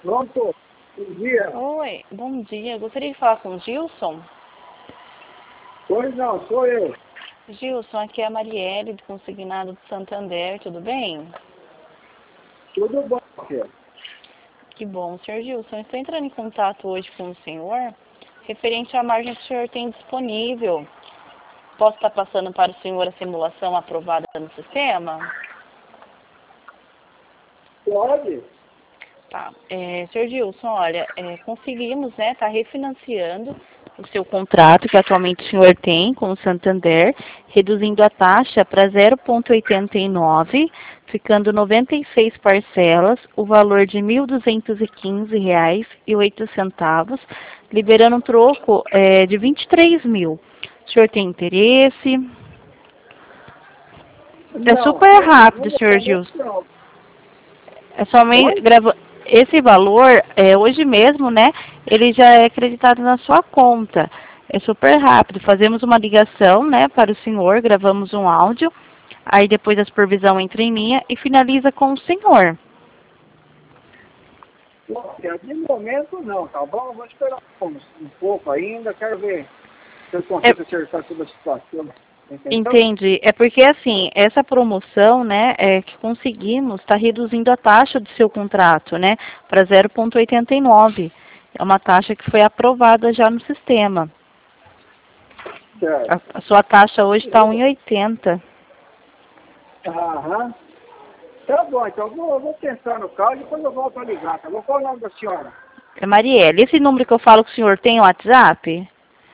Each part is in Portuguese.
Pronto? Bom dia. Oi, bom dia. Gostaria de falar com o Gilson. Pois não, sou eu. Gilson, aqui é a Marielle, do Consignado de Santander, tudo bem? Tudo bom, filho? Que bom. Senhor Gilson, estou entrando em contato hoje com o senhor, referente à margem que o senhor tem disponível. Posso estar passando para o senhor a simulação aprovada no sistema? Pode? Tá. Senhor Gilson, olha, conseguimos, né, tá refinanciando o seu contrato que atualmente o senhor tem com o Santander, reduzindo a taxa para 0,89, ficando 96 parcelas, o valor de R$ 1.215,08, liberando um troco de 23 mil. O senhor tem interesse? É Não, super rápido, no senhor momento Gilson. não. É somente Oi? esse valor, hoje mesmo, né? Ele já é acreditado na sua conta. É super rápido. Fazemos uma ligação, né, para o senhor, gravamos um áudio, aí depois a supervisão entra em linha e finaliza com o senhor. Não, filho, de momento não, tá bom? Vou esperar um pouco ainda, quero ver se eu É, consigo acertar toda a situação. Entendeu? entendi. É porque assim, essa promoção, né, que conseguimos está reduzindo a taxa do seu contrato, né, para 0,89. É uma taxa que foi aprovada já no sistema. Certo. A sua taxa hoje está 1,80. Aham. Tá bom, então eu vou pensar no caso e depois eu volto a ligar, tá bom? Qual o nome da senhora? É Marielle. Esse número que eu falo que o senhor tem o WhatsApp?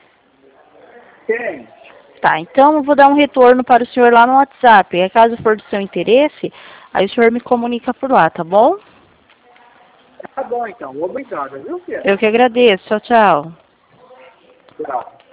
Tem. Tá, então eu vou dar um retorno para o senhor lá no WhatsApp. Caso for do seu interesse, aí o senhor me comunica por lá, tá bom? Tá bom, então. Obrigado, viu, filho? Eu que agradeço. Tchau, tchau. Tchau.